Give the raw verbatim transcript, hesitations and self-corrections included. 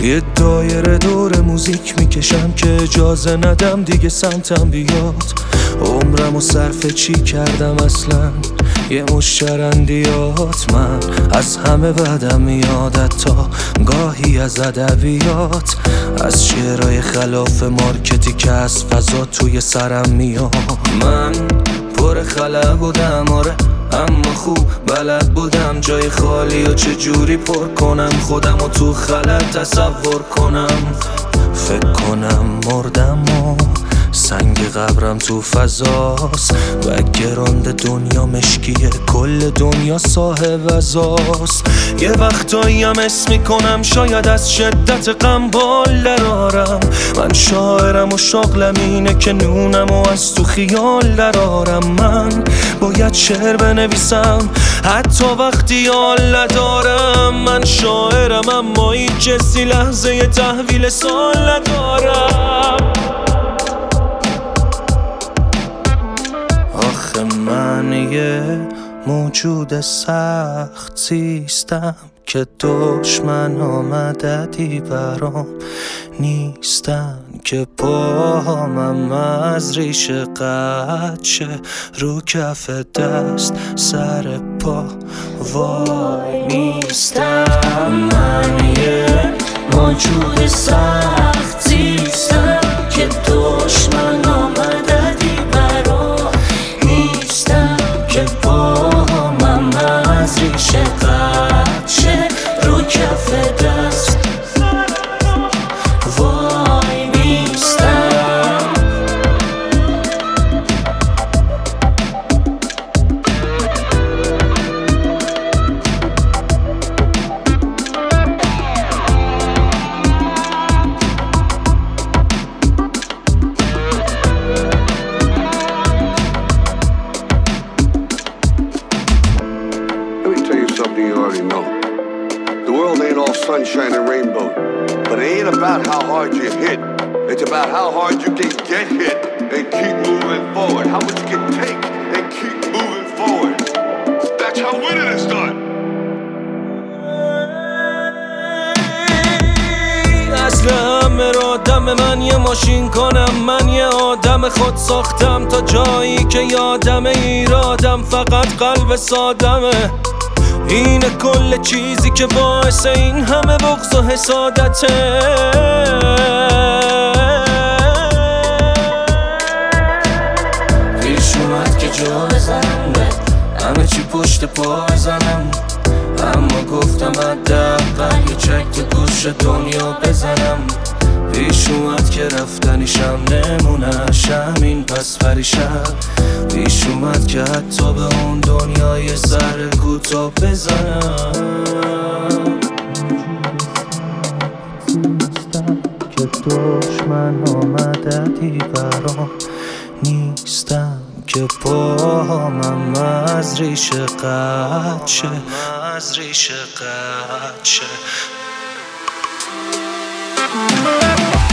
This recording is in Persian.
یه دایره دور موزیک میکشم که اجازه ندم دیگه سمتم بیاد. عمرم و صرف چی کردم اصلا؟ یه مش شرندیات. من از همه بدم میاد، تا گاهی از ادبیات، از شعرهای خلاف مارکتی که از فضا توی سرم میاد. من پر خلا بودم آره، اما خوب بلد بودم جای خالی و چجوری پر کنم خودم و تو خلا تصور کنم. فکر کنم مردم و سنگ قبرم تو فضاست و گراند دنیا مشکیه، کل دنیا صاحب ازاست. یه وقتایی هم اسم میکنم شاید از شدت غم بال درارم. من شاعرم و شغلم اینه که نونم و از تو خیال درارم. من باید شعر بنویسم حتی وقتی حال ندارم. من شاعرم اما این کسی لحظه ی تحویل سال ندارم. آخه من یه موجود سخت زیستم که دشمن ها مددی برام نیستن، که پاهامم از ریشه قطع شه رو کف دست سر پا وای نیستم. من یه موجود سخت زیستم که دشمن ها مددی برام نیستن، که پاهامم از ریشه قطع شه رو کف دست وای نیستم. Something you already know. The world ain't all sunshine and rainbow, but it ain't about how hard you hit. It's about how hard you can get hit and keep moving forward. How much you can take and keep moving forward. That's how winning is done. اصل همه را دم من یه ماشین کنم. من یه آدم خود ساختم تا جایی که یادم ایرادم فقط قلب سادمه. اینه کل چیزی که باعث این همه بغض و حسادته. پیش اومد که جا بزنم به همه چی پشت پا بزنم، اما گفتم حداقل یه چک تو گوش دنیا بزنم. پیش اومد که رفتنیشم نمونش همین پس فریشم. پیش اومد که حتی به اون دنیای سر کوتاه بزنم. که دشمن ها مددی برام نیستن، که پاهامم از ریشه قطع شه از ریشه قطع شه.